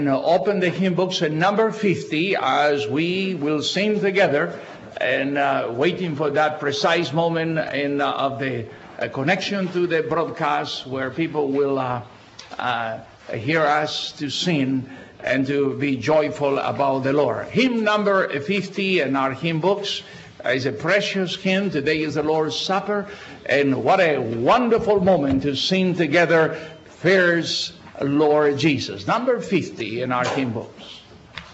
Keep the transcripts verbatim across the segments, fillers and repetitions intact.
Open the hymn books at number fifty as we will sing together, and uh, waiting for that precise moment in, uh, of the uh, connection to the broadcast where people will uh, uh, hear us to sing and to be joyful about the Lord. Hymn number fifty in our hymn books is a precious hymn. Today is the Lord's Supper, and what a wonderful moment to sing together, Fares Lord Jesus. Number fifty in our hymn books.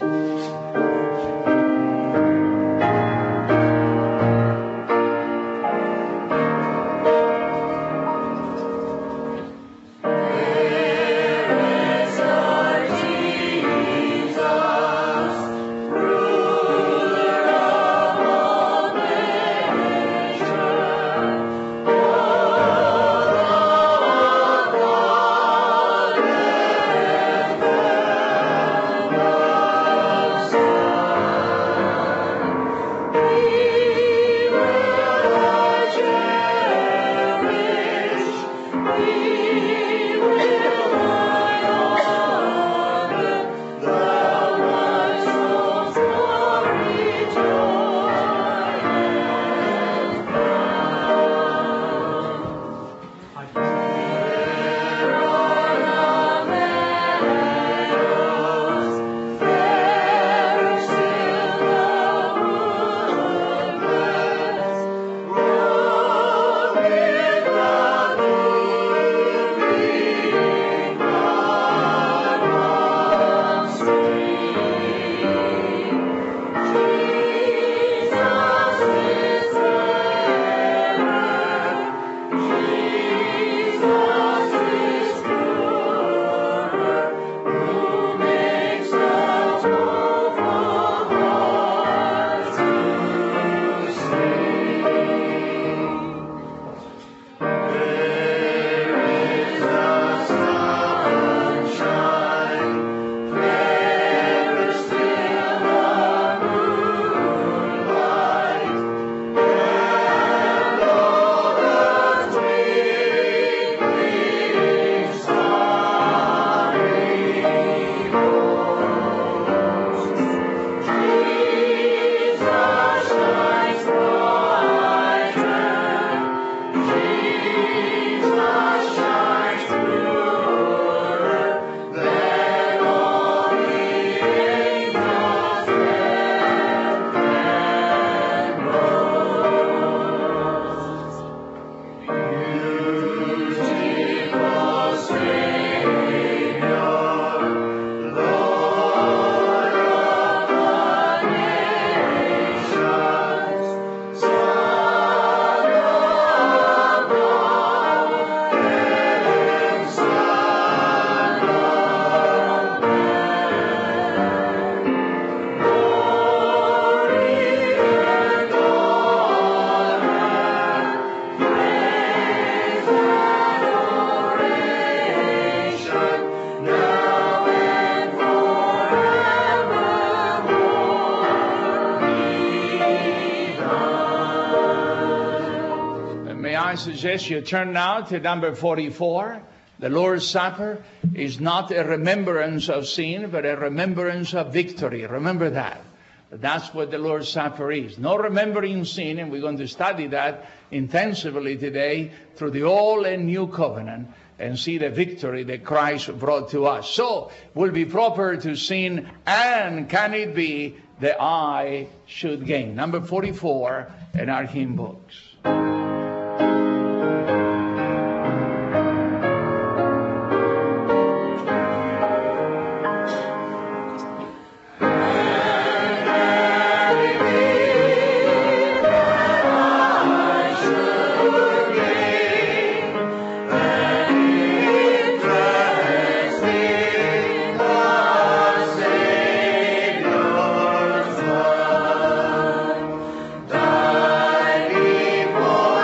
Suggest you turn now to number forty-four. The Lord's Supper is not a remembrance of sin, but a remembrance of victory. Remember that. That's what the Lord's Supper is. No remembering sin, and we're going to study that intensively today through the Old and New Covenant and see the victory that Christ brought to us. So, will be proper to sing, and can it be that I should gain? Number forty-four in our hymn books. Thy people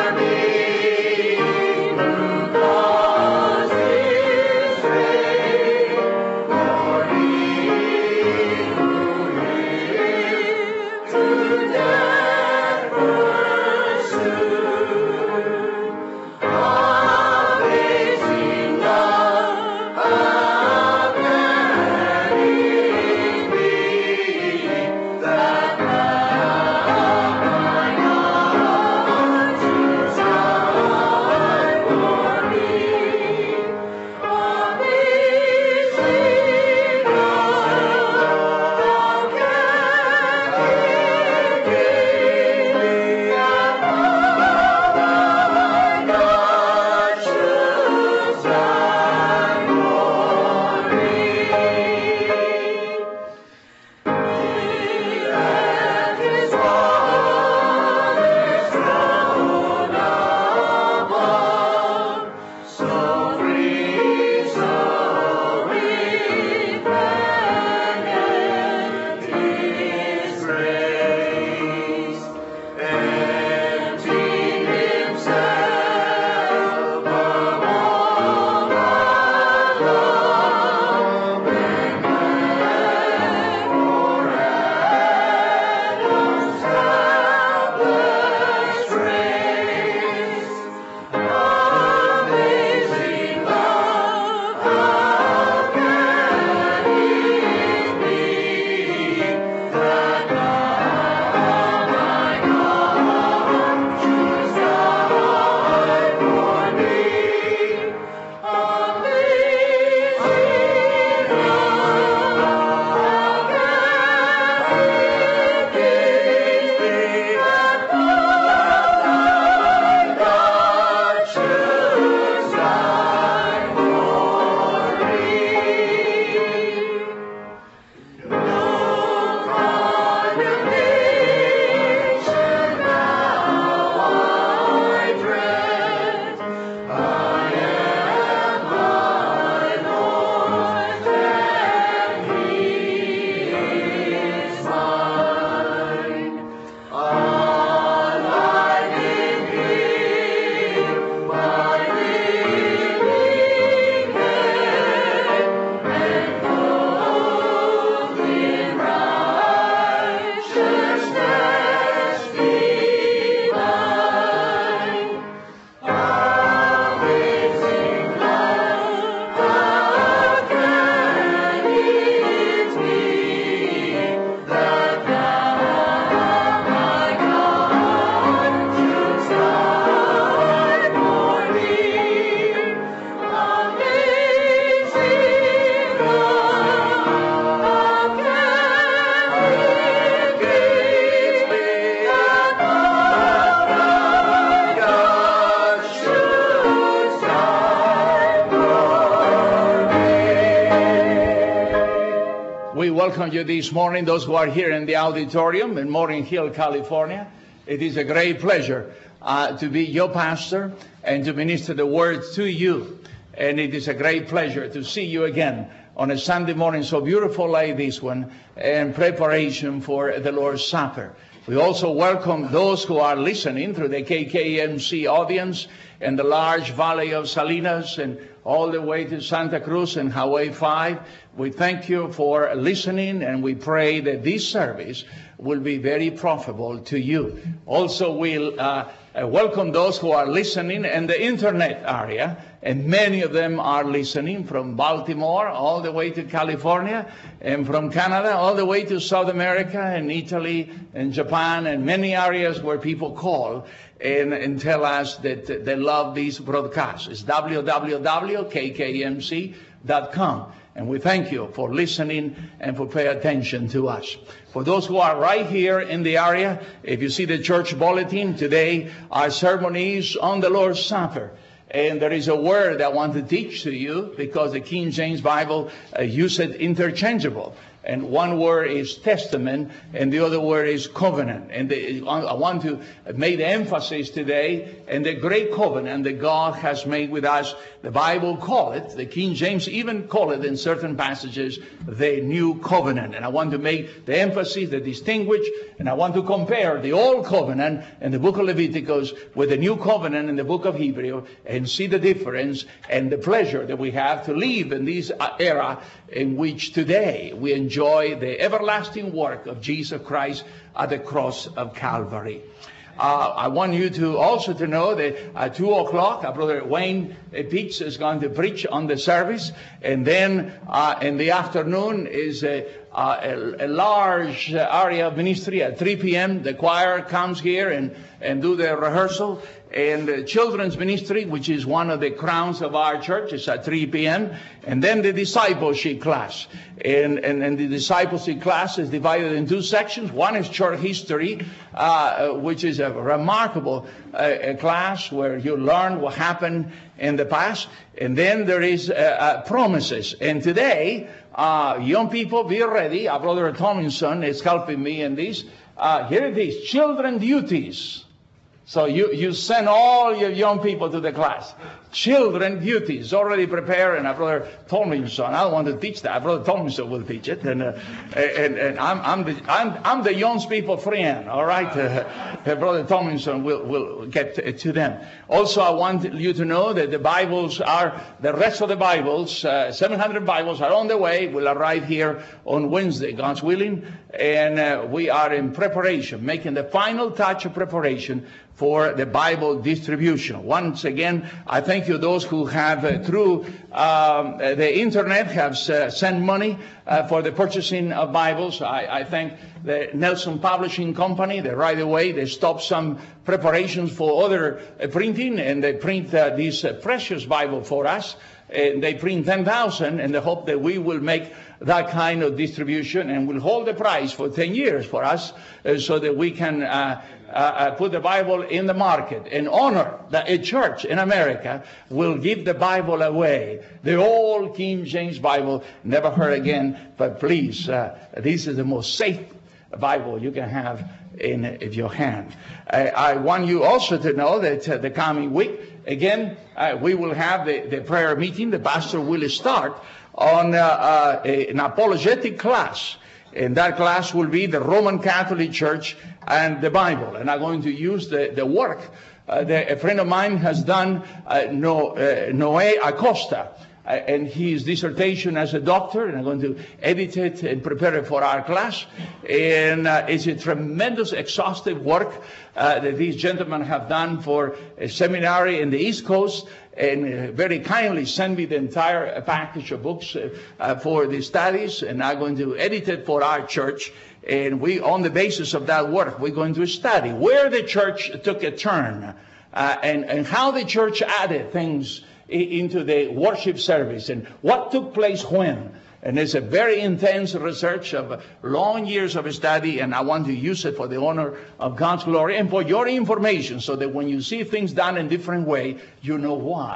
We welcome you this morning, those who are here in the auditorium in Morgan Hill, California. It is a great pleasure uh, to be your pastor and to minister the word to you. And it is a great pleasure to see you again on a Sunday morning so beautiful like this one, in preparation for the Lord's Supper. We also welcome those who are listening through the K K M C audience in the large valley of Salinas and all the way to Santa Cruz and Hawaii five. We thank you for listening, and we pray that this service will be very profitable to you. Also, we'll uh, welcome those who are listening in the internet area, and many of them are listening from Baltimore all the way to California, and from Canada all the way to South America and Italy and Japan and many areas where people call and, and tell us that they love these broadcasts. It's w w w dot k k m c dot com. And we thank you for listening and for paying attention to us. For those who are right here in the area, if you see the church bulletin, today our sermon is on the Lord's Supper. And there is a word I want to teach to you because the King James Bible uh, uses it interchangeable. And one word is testament, and the other word is covenant. And the, I want to make the emphasis today in the great covenant that God has made with us. The Bible call it, the King James even call it in certain passages, the new covenant. And I want to make the emphasis, the distinguish, and I want to compare the old covenant in the book of Leviticus with the new covenant in the book of Hebrew, and see the difference and the pleasure that we have to live in this era in which today we enjoy the everlasting work of Jesus Christ at the cross of Calvary. Uh, I want you to also to know that at two o'clock, uh, Brother Wayne Pitts is going to preach on the service. And then uh, in the afternoon is a, uh, a, a large area of ministry at three p m The choir comes here and, and do the rehearsal. And the children's ministry, which is one of the crowns of our church, is at three p m And then the discipleship class. And, and, and the discipleship class is divided in two sections. One is church history, uh, which is a remarkable uh, class where you learn what happened in the past. And then there is uh, uh, promises. And today, uh, young people, be ready. Our brother Tomlinson is helping me in this. Uh, here it is, children duties. So you, you send all your young people to the class. Children duties already prepared, and our brother Tomlinson, I don't want to teach that. Our brother Tomlinson will teach it, and uh, and, and I'm I'm the I'm, I'm the young people friend. All right, uh, brother Tomlinson will will get to, to them. Also, I want you to know that the Bibles are the rest of the Bibles, uh, seven hundred Bibles are on the way. Will arrive here on Wednesday, God's willing, and uh, we are in preparation, making the final touch of preparation for the Bible distribution. Once again, I thank you those who have uh, through um, the internet have uh, sent money uh, for the purchasing of Bibles. I, I thank the Nelson Publishing Company. They right away they stopped some preparations for other uh, printing, and they print uh, this uh, precious Bible for us. And they print ten thousand in the hope that we will make that kind of distribution and will hold the price for ten years for us uh, so that we can uh, uh, uh, put the Bible in the market and honor that a church in America will give the Bible away. The old King James Bible, never heard again, but please, uh, this is the most safe Bible you can have in, in your hand. I, I want you also to know that uh, the coming week, again, uh, we will have the, the prayer meeting. The pastor will start on uh, uh, a, an apologetic class. And that class will be the Roman Catholic Church and the Bible. And I'm going to use the, the work uh, that a friend of mine has done, uh, no, uh, Noé Acosta. Uh, and his dissertation as a doctor, and I'm going to edit it and prepare it for our class. And uh, it's a tremendous, exhaustive work uh, that these gentlemen have done for a seminary in the East Coast, and uh, very kindly sent me the entire uh, package of books uh, uh, for the studies, and I'm going to edit it for our church. And we, on the basis of that work, we're going to study where the church took a turn uh, and, and how the church added things into the worship service and what took place when. And it's a very intense research of long years of study, and I want to use it for the honor of God's glory and for your information, so that when you see things done in a different way, you know why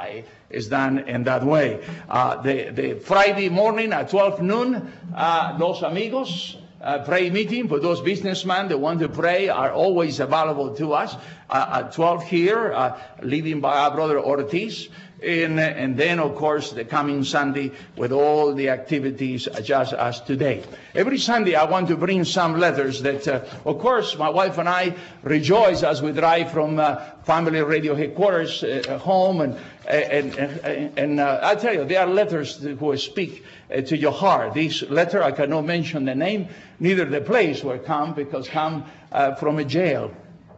is done in that way. Uh, the, the Friday morning at twelve noon, uh, Los Amigos, Uh, prayer meeting for those businessmen that want to pray are always available to us uh, at twelve here, uh, leading by our brother Ortiz. And, and then, of course, the coming Sunday with all the activities just as today. Every Sunday, I want to bring some letters that, uh, of course, my wife and I rejoice as we drive from uh, Family Radio headquarters uh, home. And, and, and, and uh, I tell you, there are letters that will speak uh, to your heart. This letter, I cannot mention the name, neither the place where it come, because come uh, from a jail.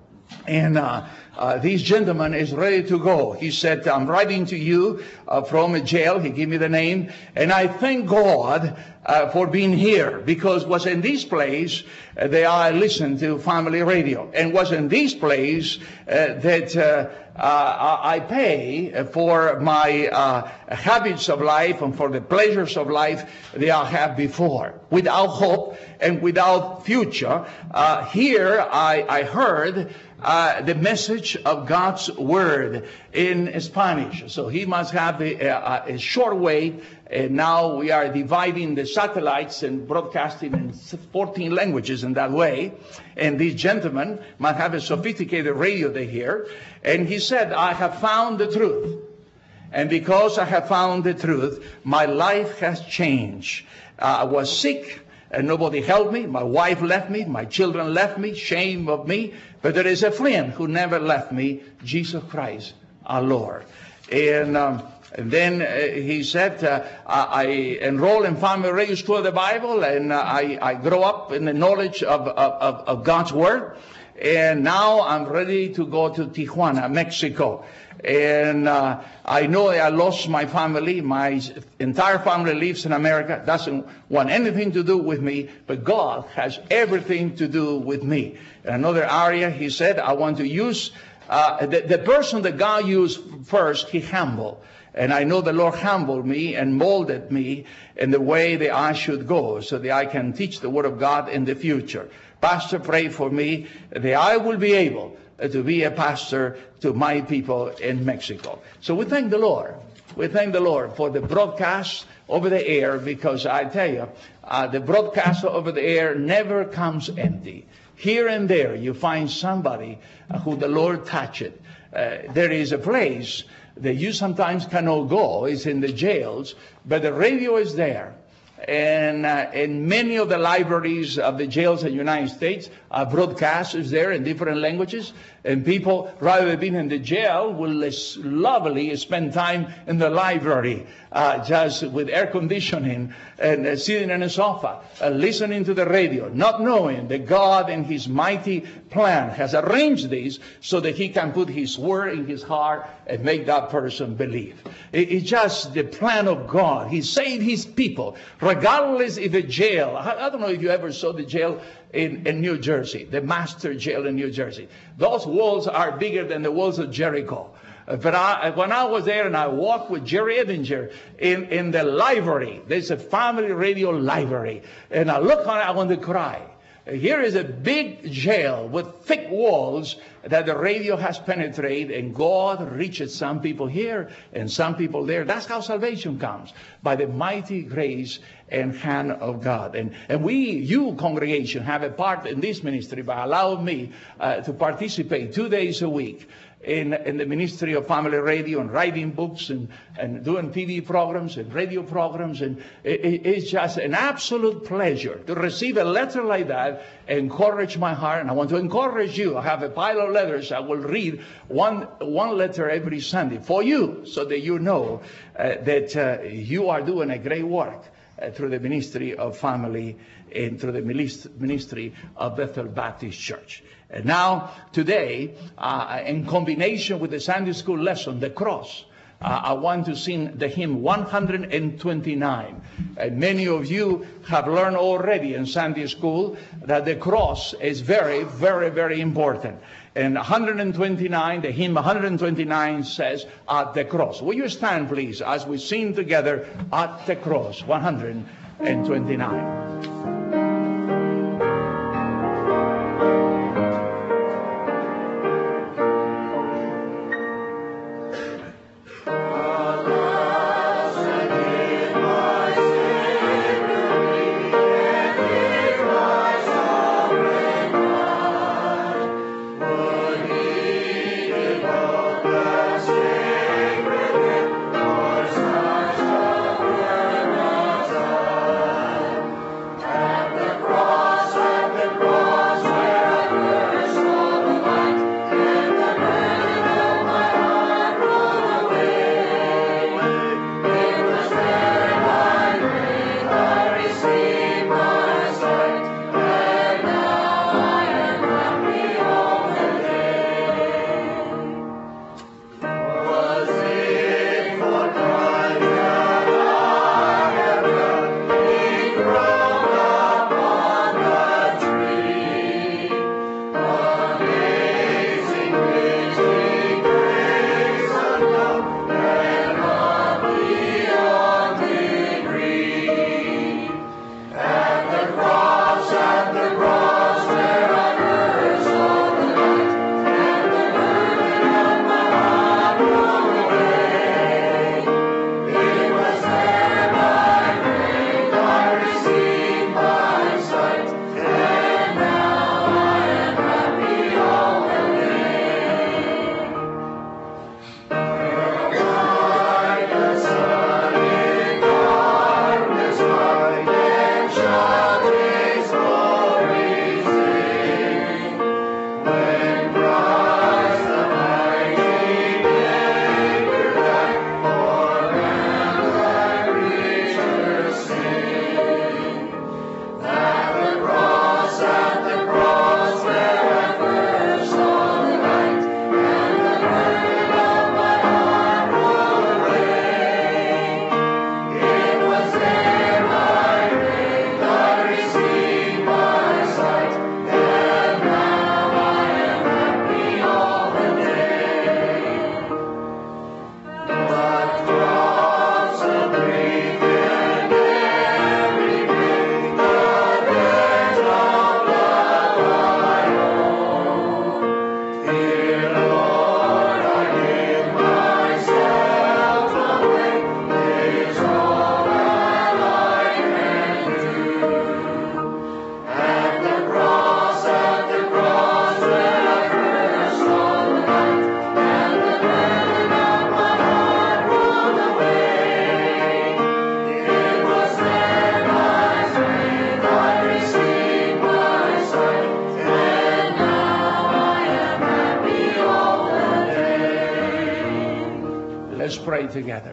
And uh, uh, this gentleman is ready to go. He said, I'm writing to you uh, from a jail. He gave me the name. And I thank God uh, for being here, because was in this place uh, that I listened to Family Radio. And was in this place uh, that uh, uh, I pay for my uh, habits of life and for the pleasures of life that I have before. Without hope and without future, uh, here I, I heard Uh, the message of God's Word in Spanish. So he must have a, a, a short wave. And now we are dividing the satellites and broadcasting in fourteen languages in that way. And this gentleman must have a sophisticated radio they hear. And he said, I have found the truth. And because I have found the truth, my life has changed. Uh, I was sick. And nobody helped me. My wife left me. My children left me. Shame of me. But there is a friend who never left me, Jesus Christ, our Lord. And, um, and then uh, he said, uh, I, I enrolled in Family Radio School of the Bible, and uh, I, I grow up in the knowledge of, of, of God's Word. And now I'm ready to go to Tijuana, Mexico. And uh, I know I lost my family. My entire family lives in America. Doesn't want anything to do with me. But God has everything to do with me. In another area, he said, I want to use uh, the, the person that God used first, he humbled. And I know the Lord humbled me and molded me in the way that I should go, so that I can teach the Word of God in the future. Pastor, pray for me that I will be able to be a pastor to my people in Mexico. So we thank the Lord. We thank the Lord for the broadcast over the air, because I tell you, uh, the broadcast over the air never comes empty. Here and there you find somebody uh, who the Lord touched. Uh, there is a place that you sometimes cannot go. It's in the jails, but the radio is there. And uh, in many of the libraries of the jails in the United States, uh, broadcast is there in different languages. And people, rather than being in the jail, will lovely spend time in the library, uh, just with air conditioning and uh, sitting in a sofa, uh, listening to the radio, not knowing that God in His mighty plan has arranged this so that He can put His word in his heart and make that person believe. It, it's just the plan of God. He saved His people, regardless if a jail. I, I don't know if you ever saw the jail in, in New Jersey, the master jail in New Jersey. Those walls are bigger than the walls of Jericho. But I, when I was there and I walked with Jerry Edinger in, in the library, there's a Family Radio library, and I look on it, I want to cry. Here is a big jail with thick walls that the radio has penetrated, and God reaches some people here and some people there. That's how salvation comes, by the mighty grace and hand of God. And, and we, you congregation, have a part in this ministry by allowing me uh, to participate two days a week in, in the ministry of Family Radio, and writing books and, and doing T V programs and radio programs. And it, it, it's just an absolute pleasure to receive a letter like that, encourage my heart. And I want to encourage you. I have a pile of letters. I will read one, one letter every Sunday for you, so that you know uh, that uh, you are doing a great work uh, through the ministry of Family and through the ministry of Bethel Baptist Church. And now, today, uh, in combination with the Sunday school lesson, the cross, uh, I want to sing the hymn one hundred twenty-nine. And many of you have learned already in Sunday school that the cross is very, very, very important. And one hundred twenty-nine, the hymn one hundred twenty-nine says, at the cross. Will you stand, please, as we sing together, at the cross, one hundred twenty-nine. Hallelujah. pray together.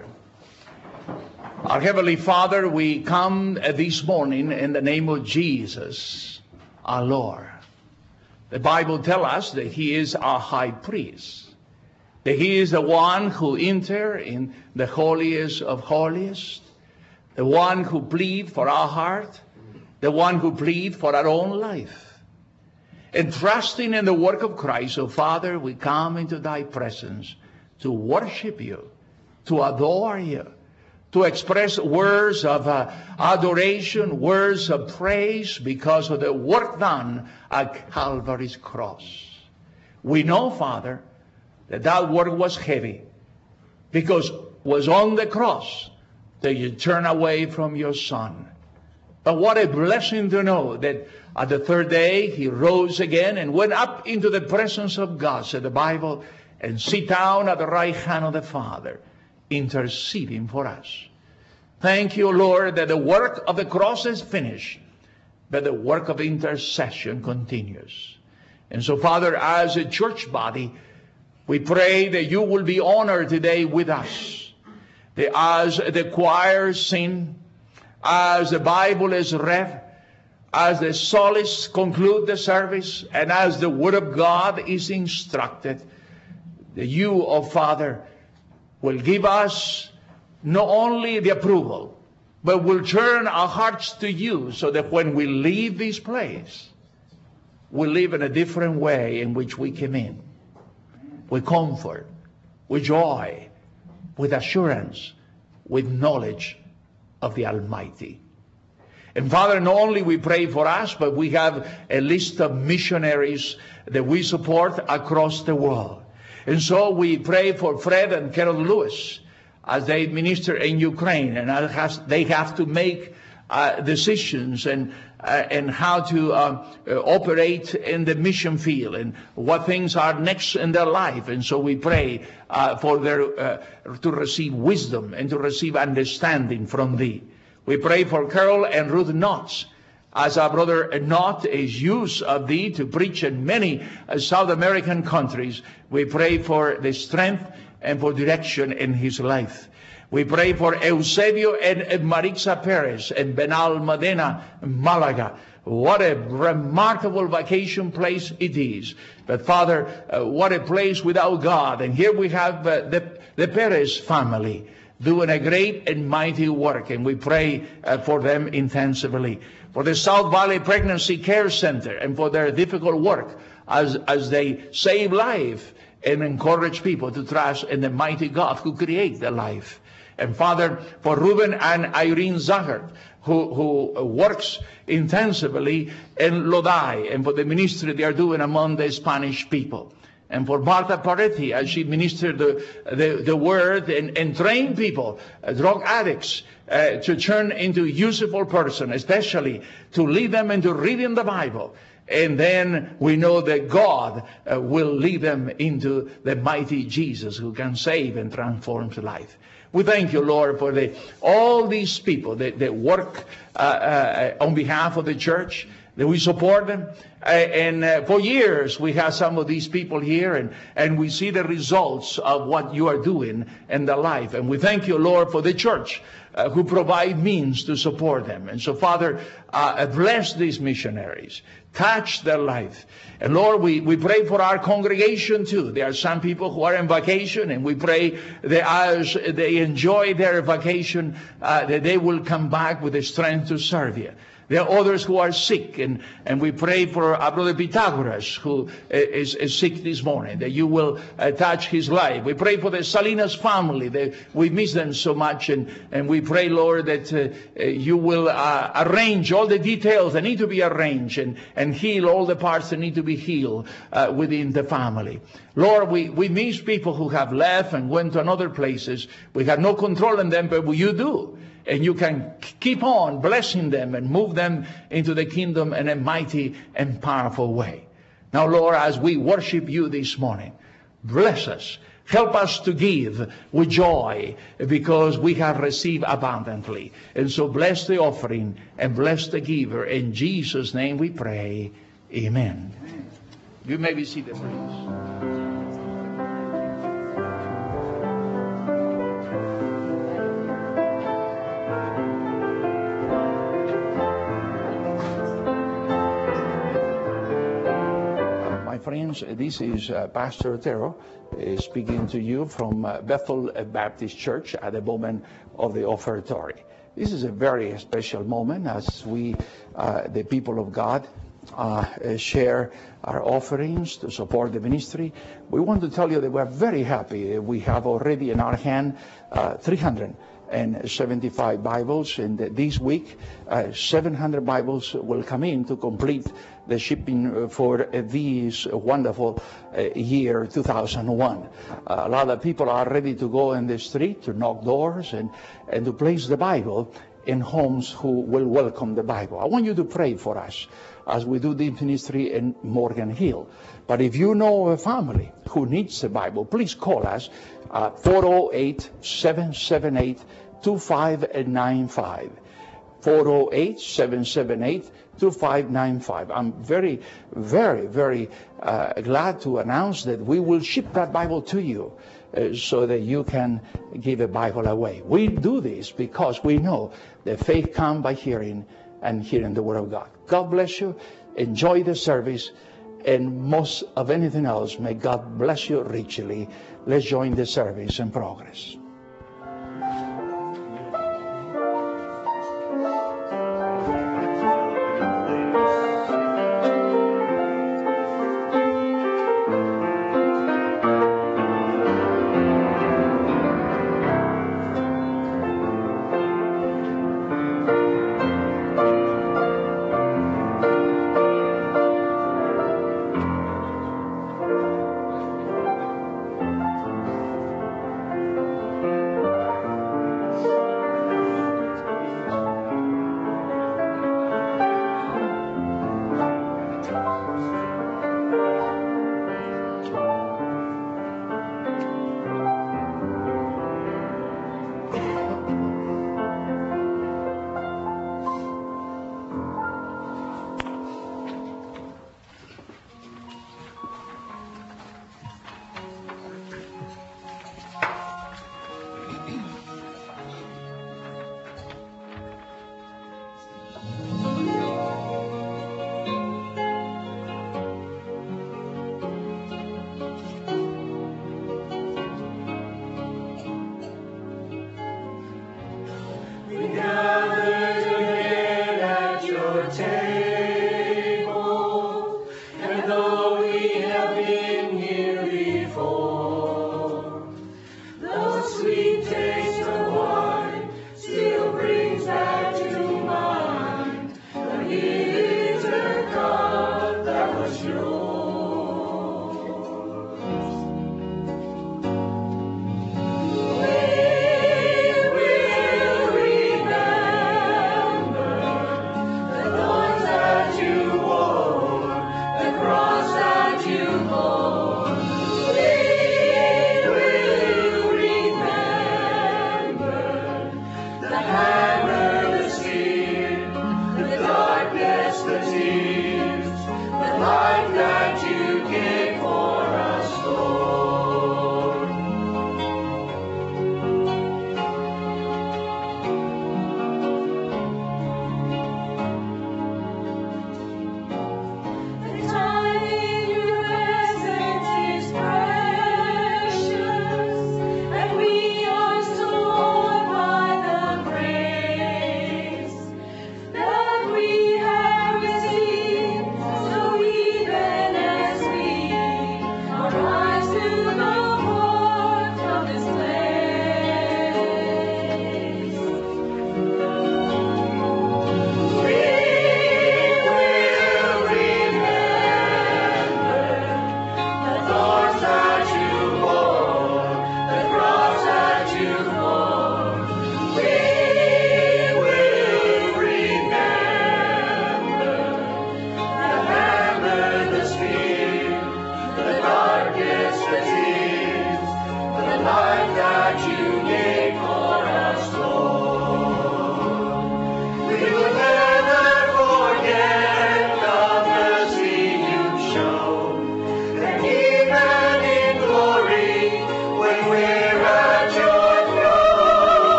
Our Heavenly Father, we come this morning in the name of Jesus, our Lord. The Bible tells us that He is our high priest, that He is the one who enters in the holiest of holiest, the one who pleads for our heart, the one who pleads for our own life. And trusting in the work of Christ, oh Father, we come into Thy presence to worship You, to adore You, to express words of uh, adoration, words of praise because of the work done at Calvary's cross. We know, Father, that that work was heavy because it was on the cross that You turn away from Your Son. But what a blessing to know that at the third day He rose again and went up into the presence of God, said the Bible, and sit down at the right hand of the Father, interceding for us. Thank You, Lord, that the work of the cross is finished, but the work of intercession continues. And so, Father, as a church body, we pray that You will be honored today with us. That as the choir sing, as the Bible is read, as the psalmists conclude the service, and as the Word of God is instructed, that You, oh Father, will give us not only the approval, but will turn our hearts to You so that when we leave this place, we live in a different way in which we came in. With comfort, with joy, with assurance, with knowledge of the Almighty. And Father, not only we pray for us, but we have a list of missionaries that we support across the world. And so we pray for Fred and Carol Lewis as they minister in Ukraine, and as they have to make uh, decisions and uh, and how to uh, uh, operate in the mission field and what things are next in their life. And so we pray uh, for their uh, to receive wisdom and to receive understanding from Thee. We pray for Carol and Ruth Knotts, as our brother Knott is used of Thee to preach in many uh, South American countries. We pray for the strength and for direction in his life. We pray for Eusebio and Maritza Perez and Benalmádena, Malaga. What a remarkable vacation place it is. But Father, uh, what a place without God. And here we have uh, the, the Perez family doing a great and mighty work. And we pray uh, for them intensively. For the South Valley Pregnancy Care Center and for their difficult work as, as they save life and encourage people to trust in the mighty God who created the life. And Father, for Ruben and Irene Zahert, who, who works intensively in Lodi, and for the ministry they are doing among the Spanish people. And for Martha Paretti, as she ministered the, the, the word and, and trained people, uh, drug addicts, uh, to turn into useful person, especially to lead them into reading the Bible. And then we know that God uh, will lead them into the mighty Jesus who can save and transform life. We thank You, Lord, for the, all these people that, that work uh, uh, on behalf of the church, that we support them. Uh, and uh, for years we have some of these people here, and, and we see the results of what You are doing in their life. And we thank You, Lord, for the church uh, who provide means to support them. And so, Father, uh, bless these missionaries. Touch their life. And Lord, we, we pray for our congregation too. There are some people who are on vacation, and we pray that as they enjoy their vacation, uh, that they will come back with the strength to serve You. There are others who are sick, and, and we pray for our brother Pythagoras, who is, is sick this morning, that You will uh, touch his life. We pray for the Salinas family. That we miss them so much, and, and we pray, Lord, that uh, You will uh, arrange all the details that need to be arranged, and, and heal all the parts that need to be healed uh, within the family. Lord, we, we miss people who have left and went to other places. We have no control on them, but You do. And You can keep on blessing them and move them into the kingdom in a mighty and powerful way. Now, Lord, as we worship You this morning, bless us. Help us to give with joy because we have received abundantly. And so bless the offering and bless the giver. In Jesus' name we pray. Amen. Amen. You may be seated, please. friends, this is uh, Pastor Otero uh, speaking to you from uh, Bethel Baptist Church at the moment of the offertory. This is a very special moment as we, uh, the people of God, uh, share our offerings to support the ministry. We want to tell you that we're very happy. We have already in our hand uh, three hundred seventy-five Bibles, and this week uh, seven hundred Bibles will come in to complete the shipping for this wonderful uh, year two thousand one. Uh, a lot of people are ready to go in the street to knock doors and, and to place the Bible in homes who will welcome the Bible. I want you to pray for us as we do this ministry in Morgan Hill. But if you know a family who needs the Bible, please call us at four oh eight, seven seven eight, two five nine five. four oh eight, seven seven eight, two five nine five. I'm very, very, very uh, glad to announce that we will ship that Bible to you uh, so that you can give a Bible away. We do this because we know that faith comes by hearing and hearing the Word of God. God bless you. Enjoy the service. And most of anything else, may God bless you richly. Let's join the service in progress.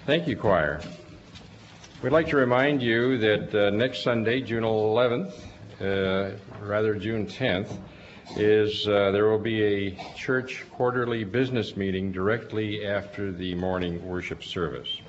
Thank you, choir. We'd like to remind you that uh, next Sunday, June eleventh, uh, rather June tenth, is uh, there will be a church quarterly business meeting directly after the morning worship service.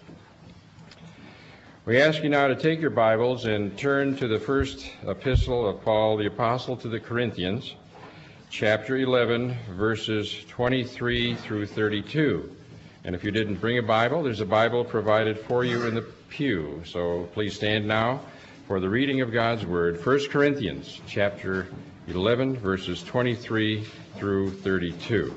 We ask you now to take your Bibles and turn to the first epistle of Paul the Apostle to the Corinthians, chapter eleven, verses twenty-three through thirty-two. And if you didn't bring a Bible, there's a Bible provided for you in the pew. So please stand now for the reading of God's Word. First Corinthians chapter eleven, verses twenty-three through thirty-two.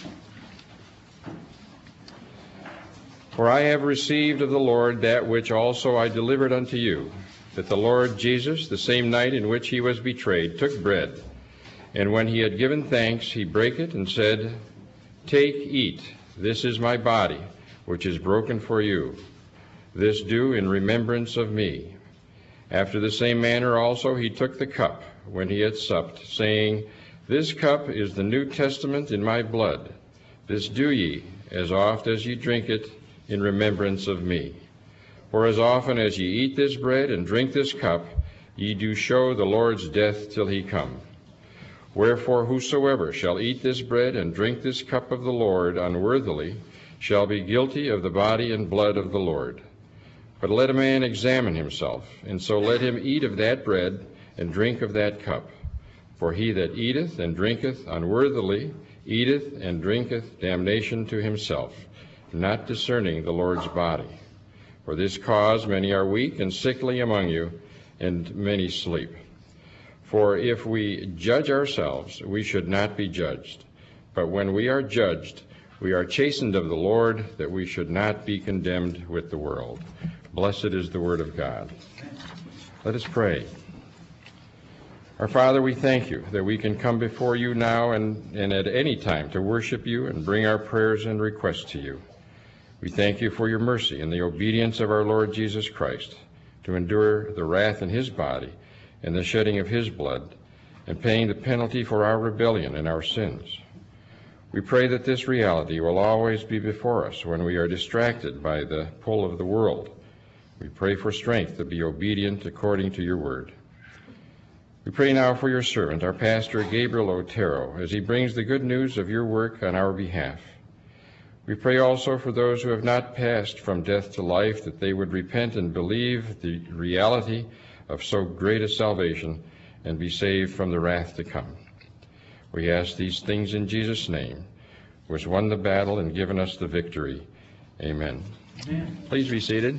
For I have received of the Lord that which also I delivered unto you, that the Lord Jesus, the same night in which he was betrayed, took bread, and when he had given thanks, he brake it, and said, Take, eat, this is my body, which is broken for you. This do in remembrance of me. After the same manner also he took the cup, when he had supped, saying, This cup is the New Testament in my blood. This do ye, as oft as ye drink it, in remembrance of me. For as often as ye eat this bread and drink this cup, ye do show the Lord's death till he come. Wherefore whosoever shall eat this bread and drink this cup of the Lord unworthily shall be guilty of the body and blood of the Lord. But let a man examine himself, and so let him eat of that bread and drink of that cup. For he that eateth and drinketh unworthily eateth and drinketh damnation to himself, not discerning the Lord's body. For this cause many are weak and sickly among you, and many sleep. For if we judge ourselves, we should not be judged. But when we are judged, we are chastened of the Lord, that we should not be condemned with the world. Blessed is the word of God. Let us pray. Our Father, we thank you that we can come before you now and, and at any time to worship you and bring our prayers and requests to you. We thank you for your mercy and the obedience of our Lord Jesus Christ to endure the wrath in his body and the shedding of his blood, and paying the penalty for our rebellion and our sins. We pray that this reality will always be before us when we are distracted by the pull of the world. We pray for strength to be obedient according to your word. We pray now for your servant, our pastor Gabriel Otero, as he brings the good news of your work on our behalf. We pray also for those who have not passed from death to life, that they would repent and believe the reality of so great a salvation and be saved from the wrath to come. We ask these things in Jesus' name, who has won the battle and given us the victory. Amen. Amen. Please be seated.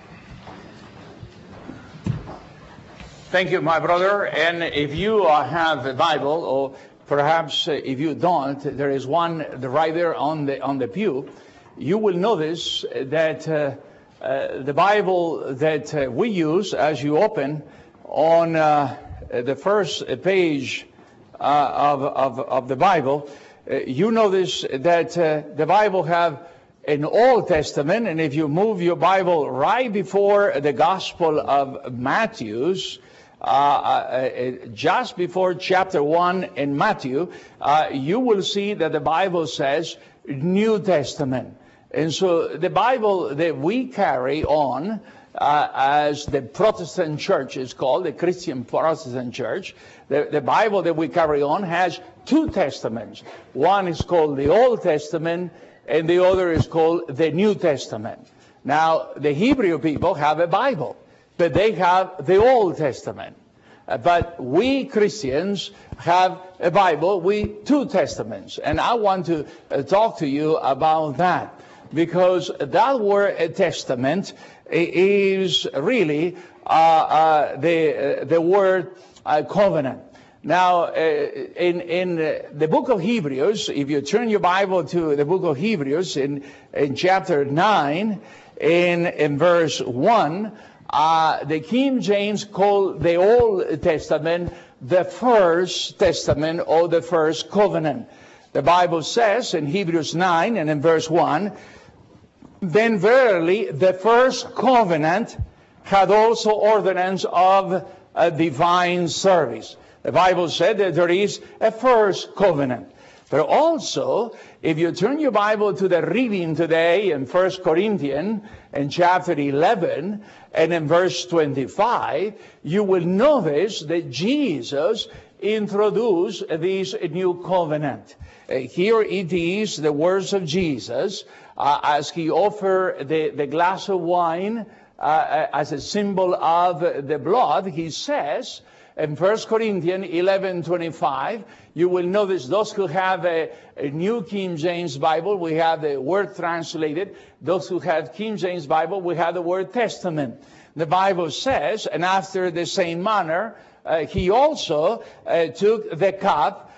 Thank you, my brother. And if you uh, have a Bible, or perhaps uh, if you don't, there is one right there on the on the pew. You will notice that uh, uh, the Bible that uh, we use, as you open on uh, the first page uh, of, of of the Bible, uh, you notice that uh, the Bible have an Old Testament, and if you move your Bible right before the Gospel of Matthew's, Uh, uh, just before chapter one in Matthew, uh, you will see that the Bible says New Testament. And so the Bible that we carry on uh, as the Protestant church is called, the Christian Protestant church, the, the Bible that we carry on has two testaments. One is called the Old Testament, and the other is called the New Testament. Now, the Hebrew people have a Bible, but they have the Old Testament. Uh, but we Christians have a Bible with two testaments. And I want to uh, talk to you about that, because that word uh, testament is really uh, uh, the, uh, the word uh, covenant. Now, uh, in, in uh, the book of Hebrews, if you turn your Bible to the book of Hebrews in, in chapter nine, in, in verse one, Uh, the King James called the Old Testament the First Testament, or the First Covenant. The Bible says in Hebrews nine and in verse one, Then verily the first covenant had also ordinance of a divine service. The Bible said that there is a first covenant. But also, if you turn your Bible to the reading today in First Corinthians in chapter eleven and in verse twenty-five, you will notice that Jesus introduced this new covenant. Uh, here it is, the words of Jesus, uh, as he offered the, the glass of wine uh, as a symbol of the blood. He says in First Corinthians eleven twenty-five, you will notice those who have a, a New King James Bible, we have the word translated. Those who have King James Bible, we have the word testament. The Bible says, and after the same manner, uh, he also uh, took the cup,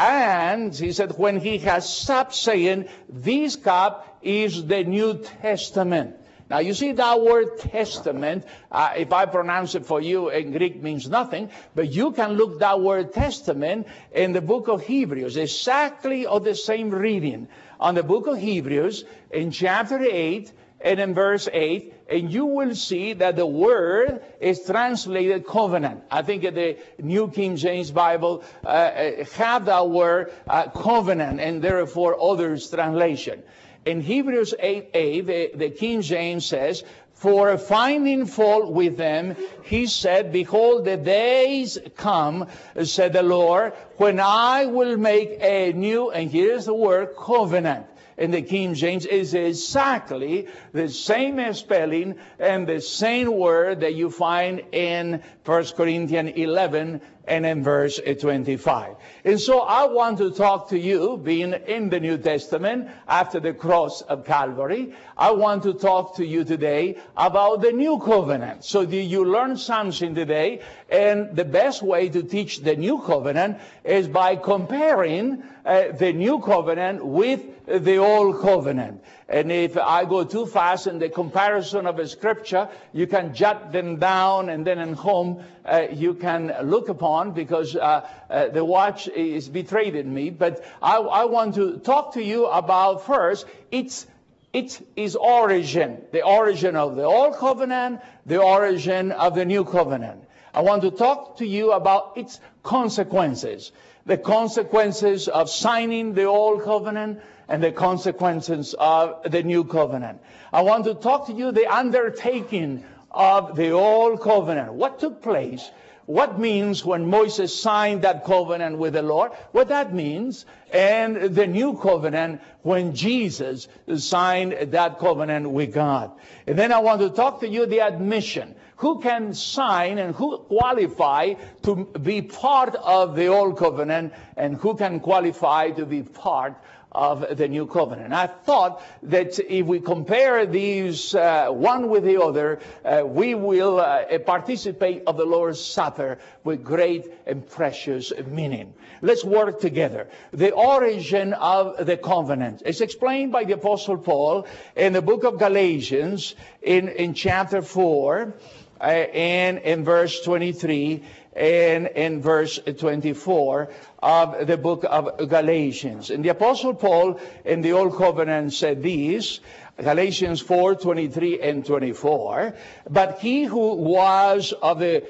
and he said, when he has stopped saying, this cup is the New Testament. Now, you see that word testament, uh, if I pronounce it for you in Greek, means nothing, but you can look that word testament in the book of Hebrews, exactly of the same reading. On the book of Hebrews, in chapter eight, and in verse eight, and you will see that the word is translated covenant. I think the New King James Bible uh, have that word uh, covenant, and therefore others translation. In Hebrews eight eight, the, the King James says, for finding fault with them, he said, behold, the days come, said the Lord, when I will make a new, and here's the word, covenant. In the King James is exactly the same spelling and the same word that you find in First Corinthians eleven and in verse twenty-five. And so I want to talk to you, being in the New Testament after the cross of Calvary, I want to talk to you today about the New Covenant. So do you learn something today? And the best way to teach the New Covenant is by comparing uh, the New Covenant with the Old Covenant. And if I go too fast in the comparison of a scripture, you can jot them down, and then at home uh, you can look upon, because uh, uh, the watch is betrayed in me. But I, I want to talk to you about first its its its origin, the origin of the Old Covenant, the origin of the New Covenant. I want to talk to you about its consequences, the consequences of signing the Old Covenant, and the consequences of the New Covenant. I want to talk to you the undertaking of the Old Covenant. What took place? What means when Moses signed that covenant with the Lord? What that means. And the New Covenant when Jesus signed that covenant with God. And then I want to talk to you the admission. Who can sign and who qualify to be part of the Old Covenant, and who can qualify to be part of the New Covenant. I thought that if we compare these uh, one with the other, uh, we will uh, participate of the Lord's Supper with great and precious meaning. Let's work together. The origin of the covenant is explained by the Apostle Paul in the book of Galatians in, in chapter four uh, and in verse twenty-three and in verse twenty-four of the book of Galatians. And the Apostle Paul in the Old Covenant said this, Galatians four, twenty-three and twenty-four, but he who was of the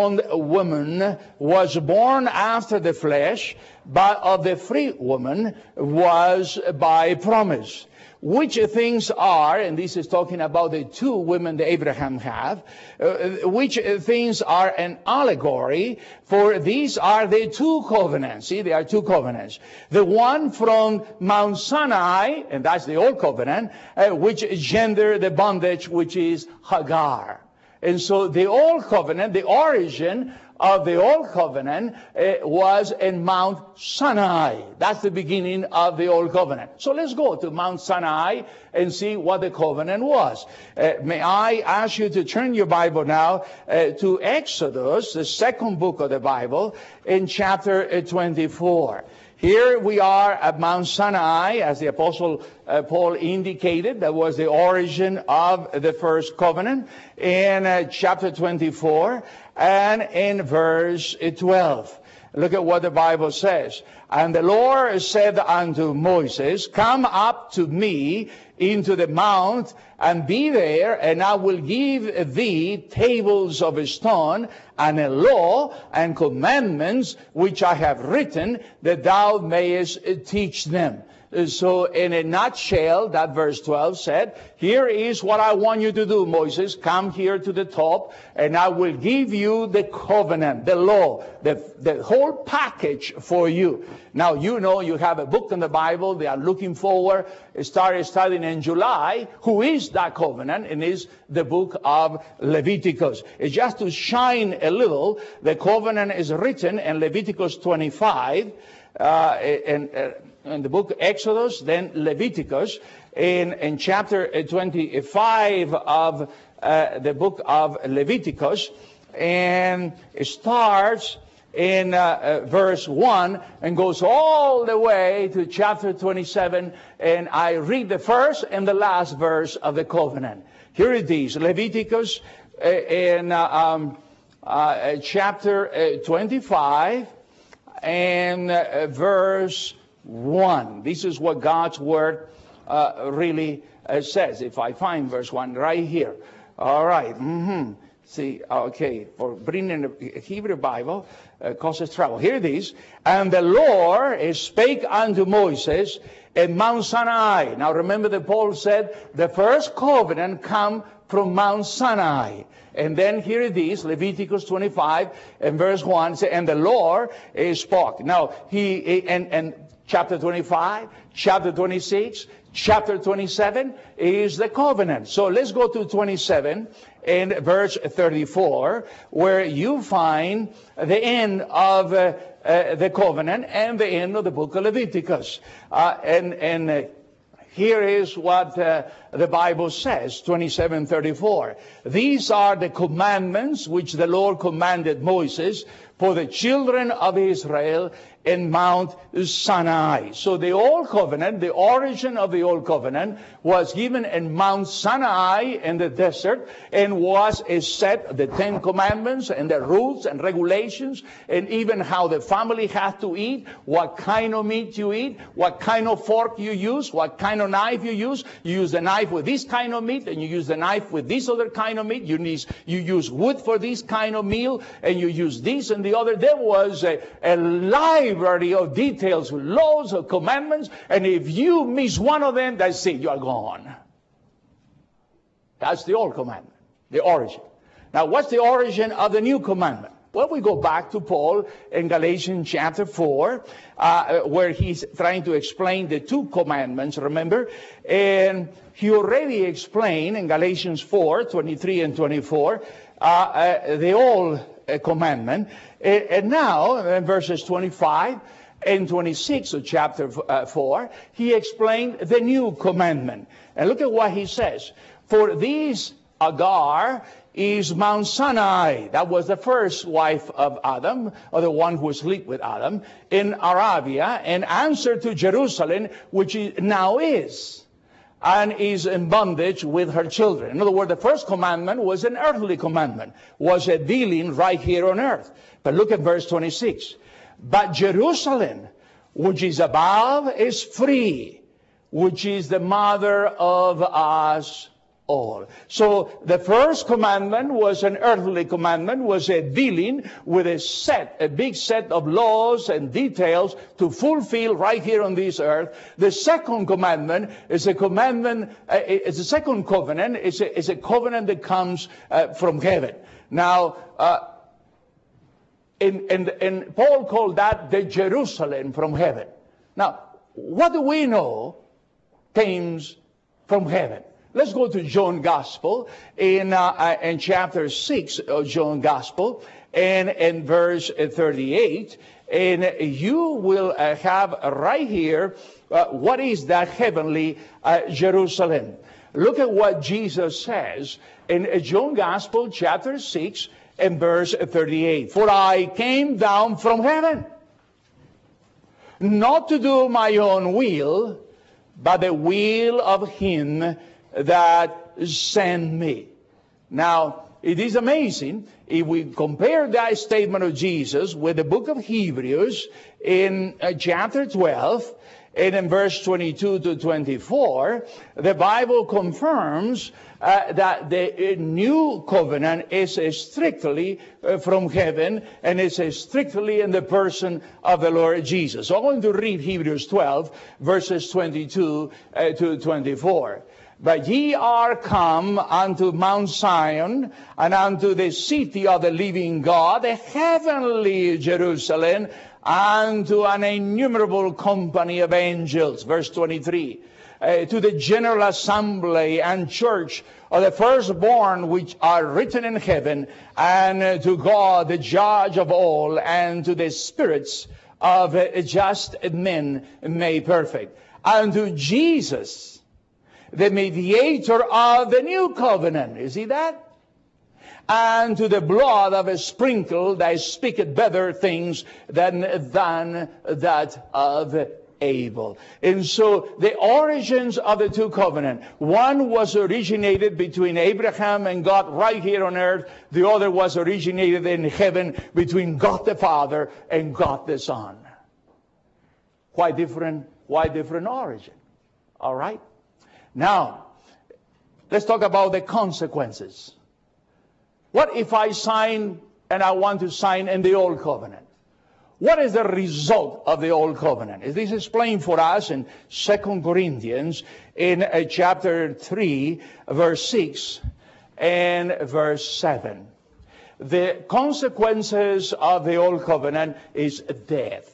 bondwoman was born after the flesh, but of the free woman was by promise. Which things are, and this is talking about the two women that Abraham have, uh, which things are an allegory, for these are the two covenants. See, there are two covenants. The one from Mount Sinai, and that's the Old Covenant, uh, which gender the bondage, which is Hagar. And so the Old Covenant, the origin of the Old Covenant uh, was in Mount Sinai. That's the beginning of the Old Covenant. So let's go to Mount Sinai and see what the covenant was. Uh, may I ask you to turn your Bible now uh, to Exodus, the second book of the Bible, in chapter twenty-four. Here we are at Mount Sinai, as the Apostle uh, Paul indicated. That was the origin of the first covenant in uh, chapter twenty-four and in verse twelve. Look at what the Bible says. And the Lord said unto Moses, come up to me into the mount, and be there, and I will give thee tables of stone, and a law and commandments which I have written, that thou mayest teach them. So in a nutshell, that verse twelve said, here is what I want you to do, Moses. Come here to the top, and I will give you the covenant, the law, the, the whole package for you. Now, you know you have a book in the Bible. They are looking forward, started studying in July. Who is that covenant? And is the book of Leviticus. It's just to shine a little. The covenant is written in Leviticus twenty-five, uh, and uh, in the book Exodus, then Leviticus, in, in chapter twenty-five of uh, the book of Leviticus, and it starts in uh, uh, verse one and goes all the way to chapter twenty-seven, and I read the first and the last verse of the covenant. Here it is, Leviticus uh, in uh, um, uh, chapter uh, twenty-five and uh, verse one. This is what God's Word uh, really uh, says. If I find verse one right here. All right. Mm-hmm. See, okay, for bringing the Hebrew Bible uh, causes trouble. Here it is. And the Lord spake unto Moses at Mount Sinai. Now remember that Paul said the first covenant come from Mount Sinai. And then here it is, Leviticus twenty-five and verse one, and the Lord spoke. Now, he, and, and chapter twenty-five, chapter twenty-six, chapter twenty-seven is the covenant. So let's go to twenty-seven and verse thirty-four, where you find the end of uh, uh, the covenant and the end of the book of Leviticus. Uh, and and uh, here is what uh, the Bible says, twenty-seven thirty-four. These are the commandments which the Lord commanded Moses for the children of Israel in Mount Sinai. So the Old Covenant, the origin of the Old Covenant, was given in Mount Sinai in the desert, and was a set, the Ten Commandments and the rules and regulations, and even how the family had to eat, what kind of meat you eat, what kind of fork you use, what kind of knife you use. You use the knife with this kind of meat, and you use the knife with this other kind of meat. You, need, you use wood for this kind of meal, and you use this and the other. There was a, a library of details, laws, of commandments, and if you miss one of them, that's it, you are gone. That's the Old Commandment, the origin. Now, what's the origin of the New Commandment? Well, we go back to Paul in Galatians chapter four, uh, where he's trying to explain the two commandments, remember? And he already explained in Galatians four, twenty-three and twenty-four, uh, uh, the Old uh, Commandment. And, and now, in verses twenty-five and twenty-six of chapter uh, four, he explained the New Commandment. And look at what he says. For these Agar is Mount Sinai. That was the first wife of Adam, or the one who slept with Adam, in Arabia, and answer to Jerusalem, which it now is, and is in bondage with her children. In other words, the first commandment was an earthly commandment, was a dealing right here on earth. But look at verse twenty-six. But Jerusalem, which is above, is free, which is the mother of us all. So the first commandment was an earthly commandment, was a dealing with a set, a big set of laws and details to fulfill right here on this earth. The second commandment is a commandment, uh, it's a second covenant, it's a, it's a covenant that comes uh, from heaven. Now, uh, and, and, and Paul called that the Jerusalem from heaven. Now, what do we know comes from heaven? Let's go to John Gospel in, uh, in chapter six of John Gospel and in verse thirty-eight. And you will uh, have right here uh, what is that heavenly uh, Jerusalem. Look at what Jesus says in John Gospel chapter six and verse thirty-eight. For I came down from heaven, not to do my own will, but the will of him that sent me. Now, it is amazing if we compare that statement of Jesus with the book of Hebrews in uh, chapter twelve, and in verse twenty-two to twenty-four, the Bible confirms uh, that the uh, new covenant is uh, strictly uh, from heaven, and it's uh, strictly in the person of the Lord Jesus. So I'm going to read Hebrews twelve, verses twenty-two uh, to twenty-four. But ye are come unto Mount Zion, and unto the city of the living God, the heavenly Jerusalem, unto an innumerable company of angels. Verse twenty-three. Uh, to the general assembly and church of the firstborn which are written in heaven, and uh, to God the judge of all, and to the spirits of uh, just men made perfect. Unto Jesus, the mediator of the new covenant. You see that? And to the blood of a sprinkle that speaketh better things than, than that of Abel. And so the origins of the two covenants. One was originated between Abraham and God right here on earth. The other was originated in heaven between God the Father and God the Son. Quite different, quite different origin. All right? Now, let's talk about the consequences. What if I sign and I want to sign in the Old Covenant? What is the result of the Old Covenant? Is this explained for us in Second Corinthians in uh, chapter three, verse six and verse seven. The consequences of the Old Covenant is death.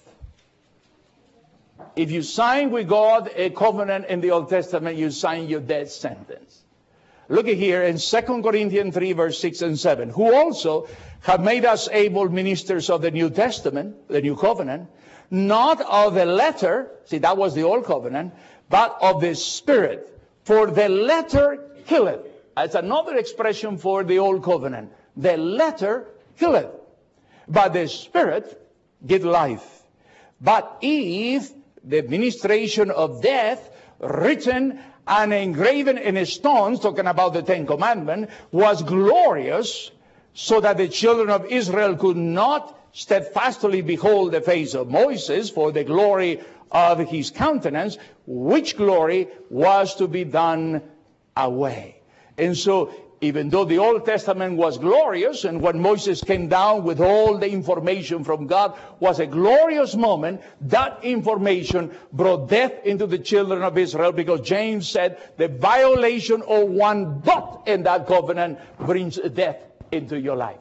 If you sign with God a covenant in the Old Testament, you sign your death sentence. Look at here in Second Corinthians three, verse six and seven. Who also have made us able ministers of the New Testament, the New Covenant, not of the letter, see that was the Old Covenant, but of the Spirit. For the letter killeth. That's another expression for the Old Covenant. The letter killeth, but the Spirit give life. But if the ministration of death, written and engraven in stones, talking about the Ten Commandments, was glorious, so that the children of Israel could not steadfastly behold the face of Moses for the glory of his countenance, which glory was to be done away. And so, even though the Old Testament was glorious, and when Moses came down with all the information from God was a glorious moment, that information brought death into the children of Israel, because James said the violation of one dot in that covenant brings death into your life.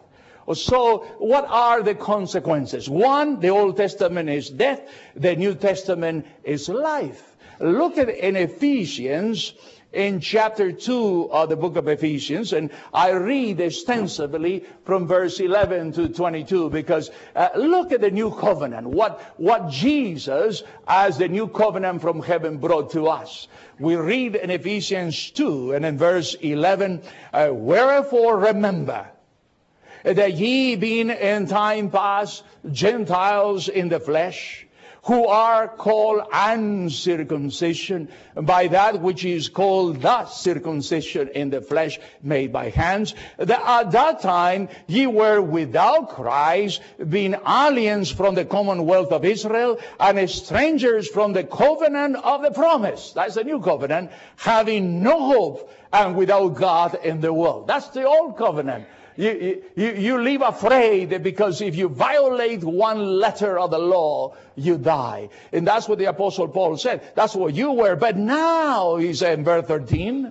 So what are the consequences? One, the Old Testament is death. The New Testament is life. Look at in Ephesians, in chapter two of the book of Ephesians, and I read extensively from verse eleven to twenty-two, because uh, look at the new covenant, what, what Jesus as the new covenant from heaven brought to us. We read in Ephesians two and in verse eleven, uh, wherefore remember that ye being in time past Gentiles in the flesh, who are called uncircumcision by that which is called the circumcision in the flesh made by hands, that at that time ye were without Christ, being aliens from the commonwealth of Israel, and strangers from the covenant of the promise. That's the new covenant, having no hope and without God in the world. That's the old covenant. You, you, you live afraid, because if you violate one letter of the law, you die. And that's what the Apostle Paul said. That's what you were. But now, he said in verse thirteen,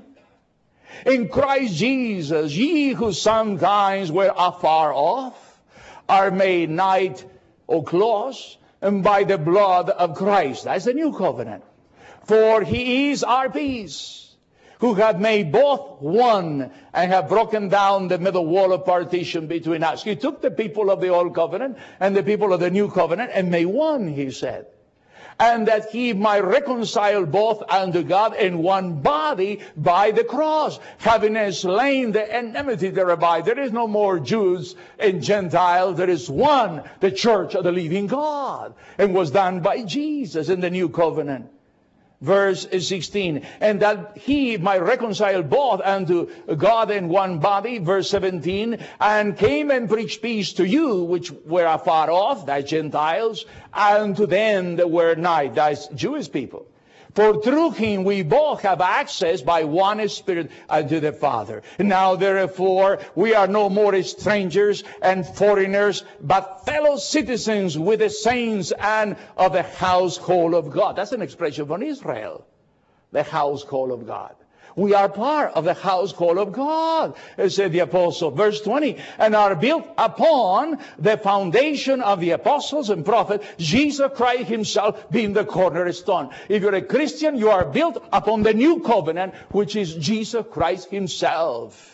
in Christ Jesus, ye who sometimes were afar off, are made nigh or close, and by the blood of Christ. That's the new covenant. For he is our peace, who have made both one, and have broken down the middle wall of partition between us. He took the people of the old covenant and the people of the new covenant and made one, he said. And that he might reconcile both unto God in one body by the cross, having slain the enmity thereby. There is no more Jews and Gentiles. There is one, the church of the living God, and was done by Jesus in the new covenant. verse sixteen. And that he might reconcile both unto God in one body, verse seventeen. And came and preached peace to you which were afar off, thy Gentiles, and to them that were nigh, thy Jewish people. For through him we both have access by one Spirit unto the Father. Now therefore we are no more strangers and foreigners, but fellow citizens with the saints and of the household of God. That's an expression from Israel. The household of God. We are part of the household of God, said the apostle. Verse twenty, and are built upon the foundation of the apostles and prophets, Jesus Christ himself being the cornerstone. If you're a Christian, you are built upon the new covenant, which is Jesus Christ himself.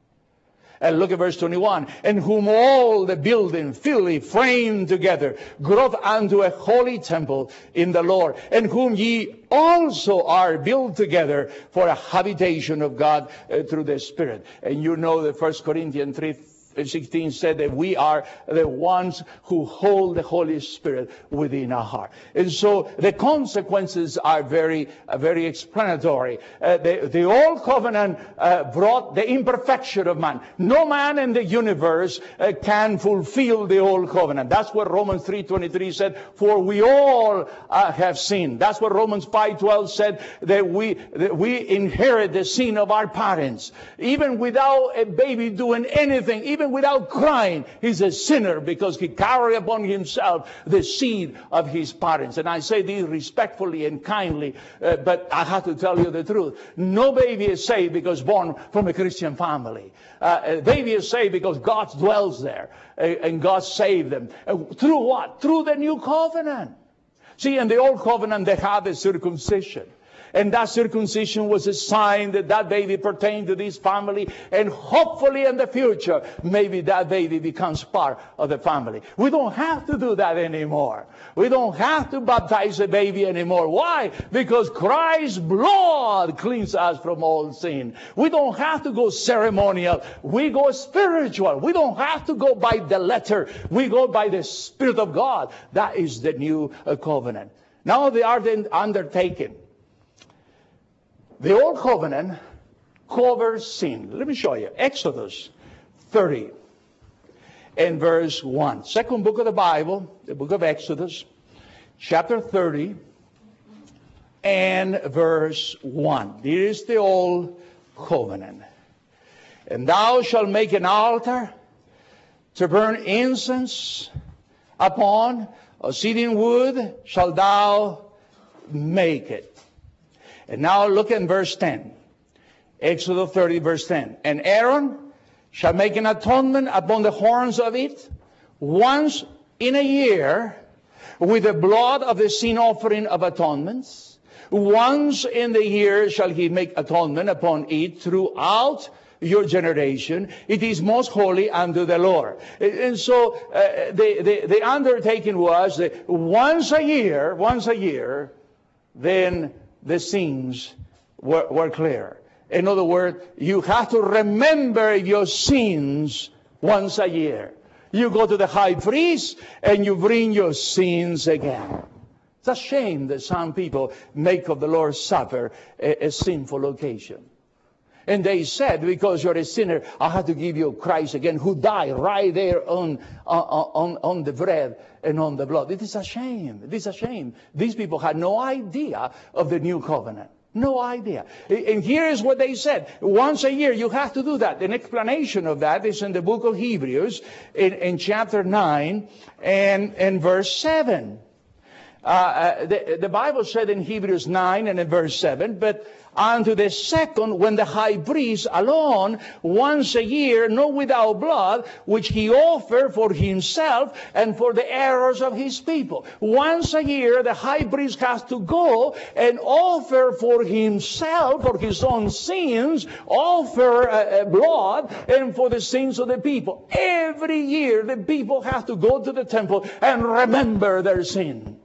And look at verse twenty-one. And whom all the building fitly framed together groweth unto a holy temple in the Lord. And whom ye also are built together for a habitation of God uh, through the Spirit. And you know that First Corinthians three sixteen said that we are the ones who hold the Holy Spirit within our heart. And so the consequences are very, uh, very explanatory. Uh, the, the old covenant uh, brought the imperfection of man. No man in the universe uh, can fulfill the old covenant. That's what Romans three twenty-three said, for we all uh, have sinned. That's what Romans five twelve said, that we, that we inherit the sin of our parents. Even without a baby doing anything, even without crying, he's a sinner because he carried upon himself the seed of his parents. And I say this respectfully and kindly, uh, but I have to tell you the truth. No baby is saved because born from a Christian family. Uh, a baby is saved because God dwells there, uh, and God saved them. Uh, through what? Through the new covenant. See, in the old covenant, they had the circumcision. And that circumcision was a sign that that baby pertained to this family. And hopefully in the future, maybe that baby becomes part of the family. We don't have to do that anymore. We don't have to baptize a baby anymore. Why? Because Christ's blood cleans us from all sin. We don't have to go ceremonial. We go spiritual. We don't have to go by the letter. We go by the Spirit of God. That is the new uh, covenant. Now they are then undertaken. The old covenant covers sin. Let me show you. Exodus thirty and verse one. Second book of the Bible, the book of Exodus, chapter thirty and verse one. This is the old covenant. And thou shalt make an altar to burn incense upon, of seething wood shalt thou make it. And now look at verse ten. Exodus thirty, verse ten. And Aaron shall make an atonement upon the horns of it once in a year with the blood of the sin offering of atonements. Once in the year shall he make atonement upon it throughout your generation. It is most holy unto the Lord. And so uh, the, the, the undertaking was that once a year, once a year, then the sins were, were clear. In other words, you have to remember your sins once a year. You go to the high priest and you bring your sins again. It's a shame that some people make of the Lord's Supper a, a sinful occasion. And they said, because you're a sinner, I have to give you Christ again, who died right there on, on, on the bread and on the blood. It is a shame. It is a shame. These people had no idea of the new covenant. No idea. And here is what they said. Once a year you have to do that. An explanation of that is in the book of Hebrews, in, in chapter nine and, and verse seven. Uh, the, the Bible said in Hebrews nine and in verse seven, but unto the second, when the high priest alone, once a year, not without blood, which he offered for himself and for the errors of his people. Once a year, the high priest has to go and offer for himself, for his own sins, offer uh, blood, and for the sins of the people. Every year, the people have to go to the temple and remember their sin.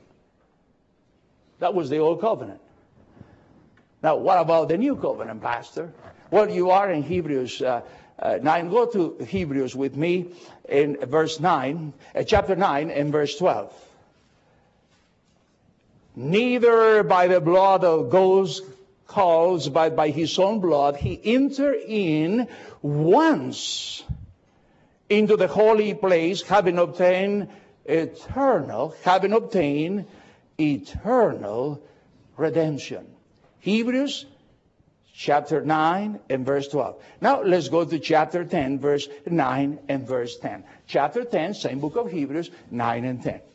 That was the old covenant. Now, what about the new covenant, Pastor? Well, you are in Hebrews uh, uh, nine. Go to Hebrews with me in verse nine, uh, chapter nine and verse twelve. neither by the blood of goats, calves, but by his own blood, he entered in once into the holy place, having obtained eternal, having obtained eternal redemption. Hebrews chapter nine and verse twelve. Now let's go to chapter ten, verse nine and verse ten. Chapter ten, same book of Hebrews, nine and ten.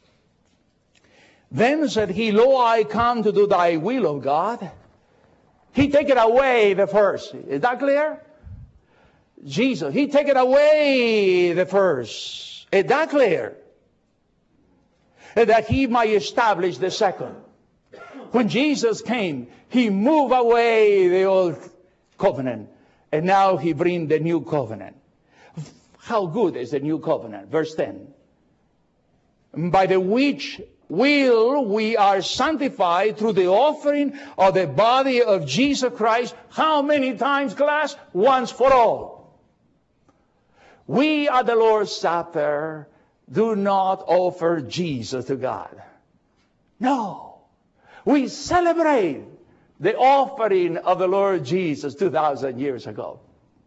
Then said he, Lo, I come to do thy will, O God. He taken away the first. Is that clear? Jesus, he taken away the first. Is that clear? And that he might establish the second. When Jesus came, he moved away the old covenant. And now he brings the new covenant. How good is the new covenant? Verse ten. By the which will we are sanctified through the offering of the body of Jesus Christ. How many times, class? Once for all. We at the Lord's Supper do not offer Jesus to God. No. We celebrate the offering of the Lord Jesus two thousand years ago.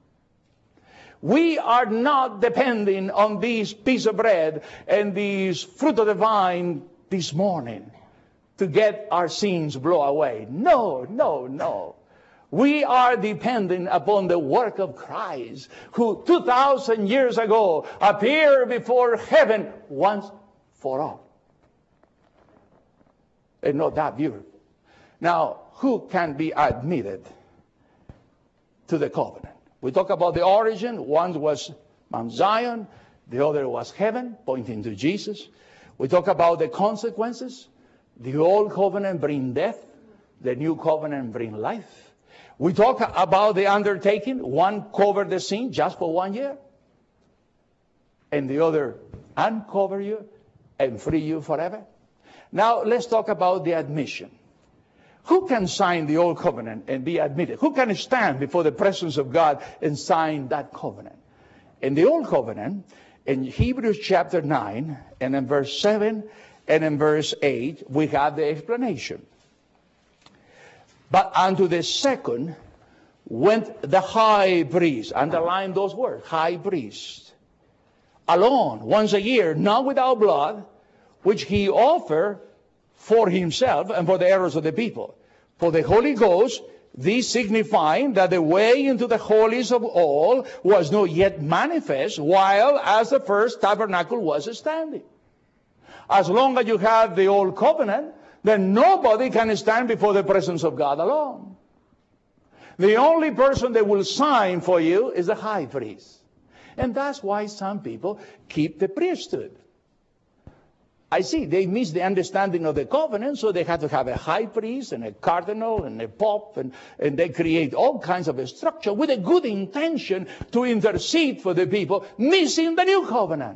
We are not depending on this piece of bread and this fruit of the vine this morning to get our sins blown away. No, no, no. We are depending upon the work of Christ, who two thousand years ago appeared before heaven once for all. And not that beautiful. Now, who can be admitted to the covenant? We talk about the origin. One was Mount Zion. The other was heaven, pointing to Jesus. We talk about the consequences. The old covenant bring death. The new covenant bring life. We talk about the undertaking. One covered the sin just for one year. And the other uncover you and free you forever. Now let's talk about the admission. Who can sign the old covenant and be admitted? Who can stand before the presence of God and sign that covenant? In the old covenant, in Hebrews chapter nine, and in verse seven, and in verse eight, we have the explanation. But unto the second went the high priest. Underline those words, high priest. Alone, once a year, not without blood, which he offered for himself and for the errors of the people. For the Holy Ghost, this signifying that the way into the holies of all was not yet manifest, while as the first tabernacle was standing. As long as you have the old covenant, then nobody can stand before the presence of God alone. The only person that will sign for you is the high priest. And that's why some people keep the priesthood. I see, they miss the understanding of the covenant, so they have to have a high priest and a cardinal and a pope, and, and they create all kinds of a structure with a good intention to intercede for the people, missing the new covenant.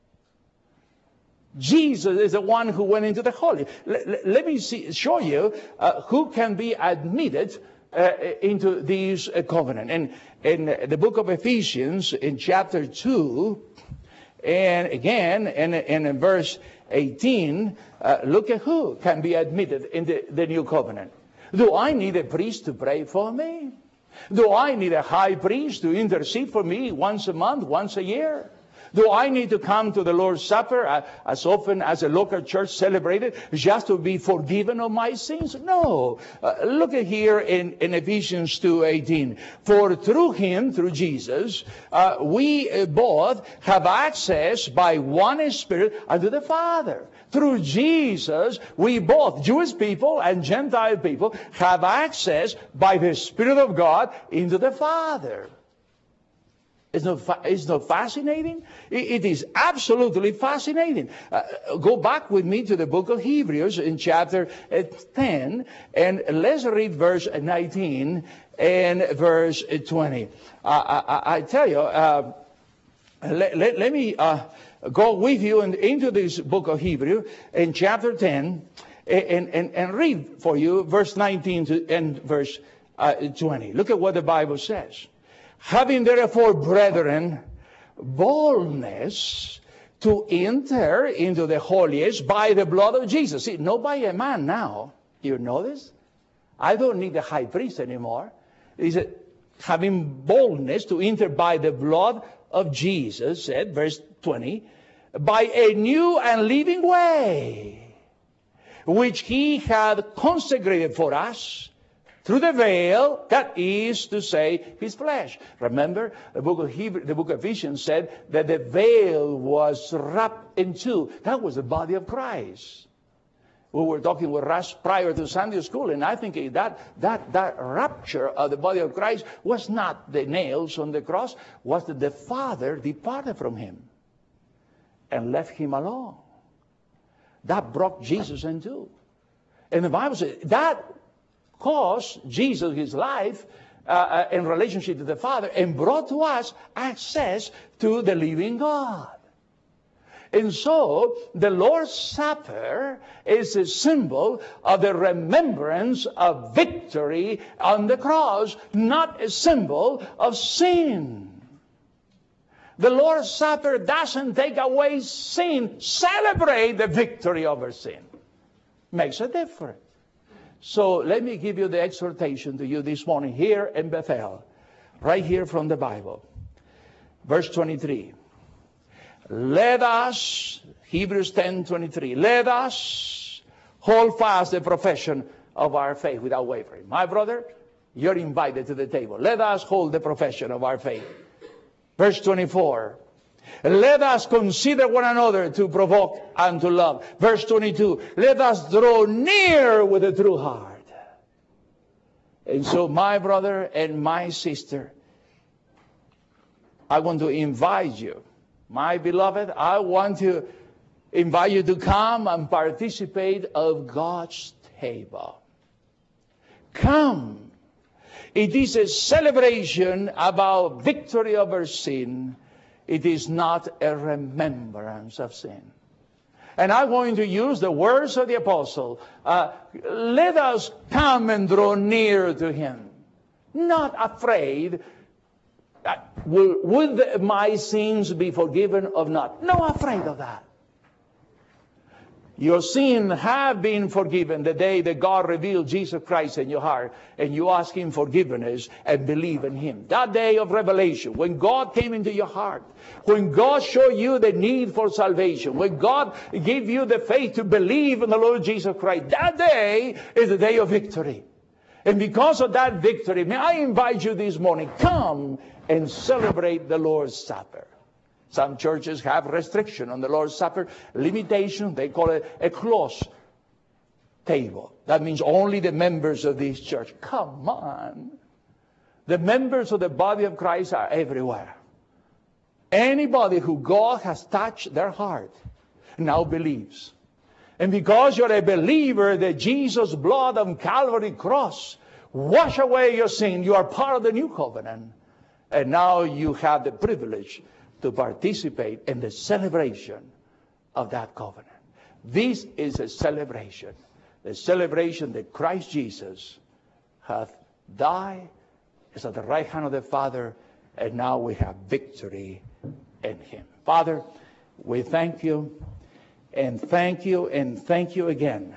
Jesus is the one who went into the holy. Let, let me see, show you uh, who can be admitted uh, into this uh, covenant. And in the book of Ephesians, in chapter two, and again, in, in verse eighteen, uh, look at who can be admitted into the new covenant. Do I need a priest to pray for me? Do I need a high priest to intercede for me once a month, once a year? Do I need to come to the Lord's Supper uh, as often as a local church celebrated just to be forgiven of my sins? No. Uh, look at here in, in Ephesians two eighteen. For through him, through Jesus, uh, we uh, both have access by one Spirit unto the Father. Through Jesus, we both, Jewish people and Gentile people, have access by the Spirit of God into the Father. It's not, fa- it's not fascinating? It, it is absolutely fascinating. Uh, go back with me to the book of Hebrews in chapter uh, ten, and let's read verse nineteen and verse twenty. Uh, I, I tell you, uh, let, let, let me uh, go with you in, into this book of Hebrews in chapter ten, and, and, and read for you verse nineteen to, and verse uh, twenty. Look at what the Bible says. Having therefore, brethren, boldness to enter into the holiest by the blood of Jesus. See, not by a man now. You notice? I don't need the high priest anymore. He said, having boldness to enter by the blood of Jesus, said, verse twenty, by a new and living way, which he had consecrated for us through the veil, that is to say, his flesh. Remember, the book of Hebrew, the book of Ephesians said that the veil was wrapped in two. That was the body of Christ. We were talking with Russ prior to Sunday school, and I think that, that, that rapture of the body of Christ was not the nails on the cross, was that the Father departed from him and left him alone. That broke Jesus in two. And the Bible says that caused Jesus his life uh, uh, in relationship to the Father and brought to us access to the living God. And so the Lord's Supper is a symbol of the remembrance of victory on the cross, not a symbol of sin. The Lord's Supper doesn't take away sin. Celebrate the victory over sin. Makes a difference. So let me give you the exhortation to you this morning here in Bethel, right here from the Bible. Verse twenty-three. Let us, Hebrews ten twenty-three, let us hold fast the profession of our faith without wavering. My brother, you're invited to the table. Let us hold the profession of our faith. Verse twenty-four. Let us consider one another to provoke unto love. Verse twenty-two. Let us draw near with a true heart. And so, my brother and my sister, I want to invite you, my beloved, I want to invite you to come and participate of God's table. Come. It is a celebration about victory over sin. It is not a remembrance of sin. And I'm going to use the words of the apostle. Uh, let us come and draw near to him. Not afraid. Uh, will, will my sins be forgiven or not? No afraid of that. Your sins have been forgiven the day that God revealed Jesus Christ in your heart and you ask him forgiveness and believe in him. That day of revelation, when God came into your heart, when God showed you the need for salvation, when God gave you the faith to believe in the Lord Jesus Christ, that day is the day of victory. And because of that victory, may I invite you this morning, come and celebrate the Lord's Supper. Some churches have restriction on the Lord's Supper, limitation. They call it a closed table. That means only the members of this church. Come on. The members of the body of Christ are everywhere. Anybody who God has touched their heart now believes. And because you're a believer that Jesus' blood on Calvary cross wash away your sin, you are part of the new covenant. And now you have the privilege to participate in the celebration of that covenant. This is a celebration. The celebration that Christ Jesus hath died, is at the right hand of the Father, and now we have victory in him. Father, we thank you, and thank you, and thank you again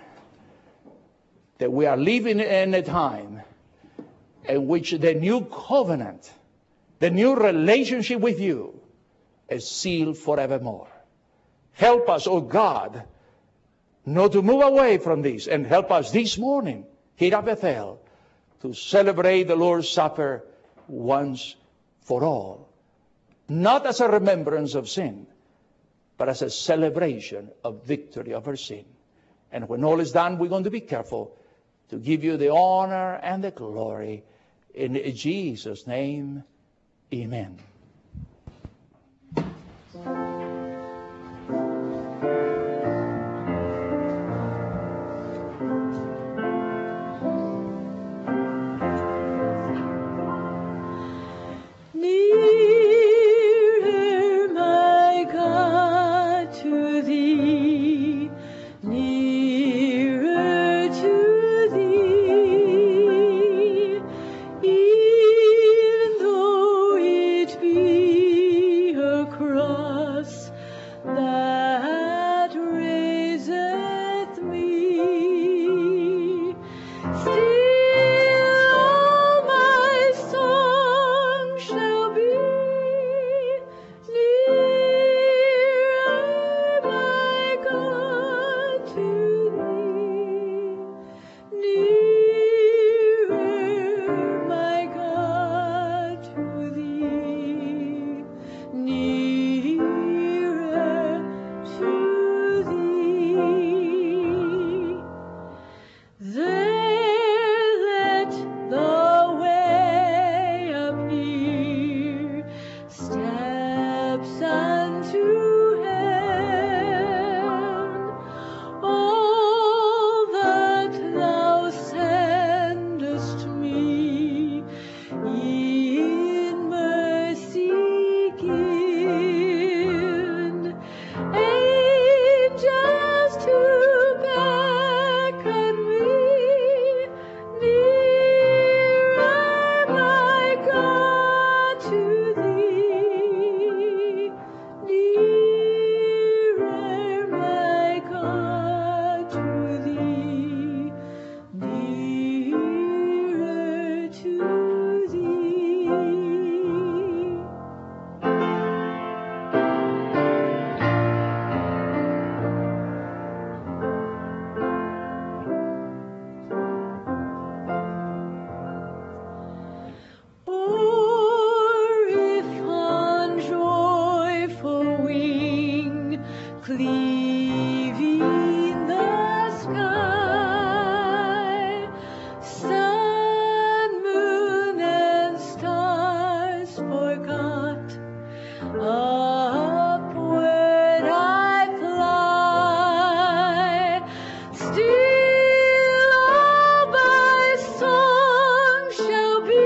that we are living in a time in which the new covenant, the new relationship with you, is sealed forevermore. Help us, oh God, not to move away from this, and help us this morning here at Bethel to celebrate the Lord's Supper once for all. Not as a remembrance of sin, but as a celebration of victory over sin. And when all is done, we're going to be careful to give you the honor and the glory. In Jesus' name, amen. Even though it be that raiseth me. Still all my song shall be nearer, my God, to thee. Nearer, my God, to thee. Nearer to thee. There let the way appear, steps unto heaven. All that thou sendest me in mercy given. Angels to beckon me nearer, my God, to thee. Nearer, my God, to thee. Nearer to thee. Or if on joyful wing cleaving the sky, sun, moon, and stars forgot, upward I fly. Still all my song shall be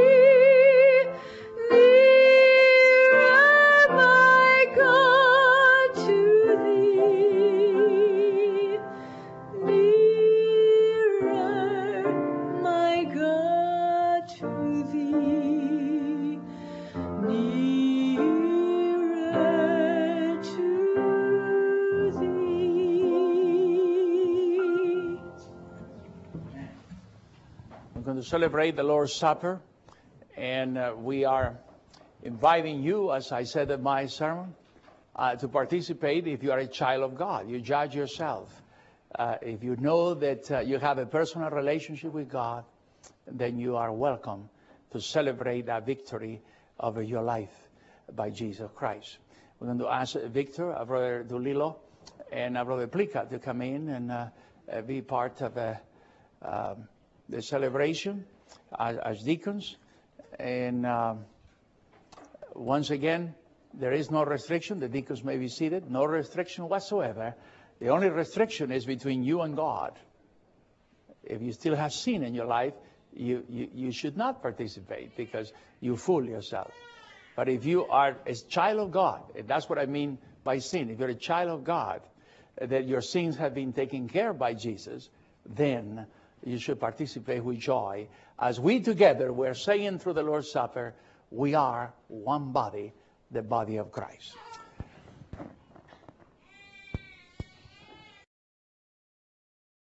nearer, my God, to thee. Nearer, my God, to thee. Nearer to thee. We're going to celebrate the Lord's Supper, and uh, we are inviting you, as I said in my sermon, uh, to participate if you are a child of God. You judge yourself. Uh, if you know that uh, you have a personal relationship with God, then you are welcome to celebrate that victory over your life by Jesus Christ. We're going to ask Victor, our brother Dulilo, and our brother Plica to come in and uh, uh, be part of uh, um, the celebration as, as deacons. And um, once again, there is no restriction. The deacons may be seated. No restriction whatsoever. The only restriction is between you and God. If you still have sin in your life, you, you, you should not participate because you fool yourself. But if you are a child of God, and that's what I mean by sin, if you're a child of God, that your sins have been taken care of by Jesus, then you should participate with joy. As we together, we're saying through the Lord's Supper, we are one body, the body of Christ.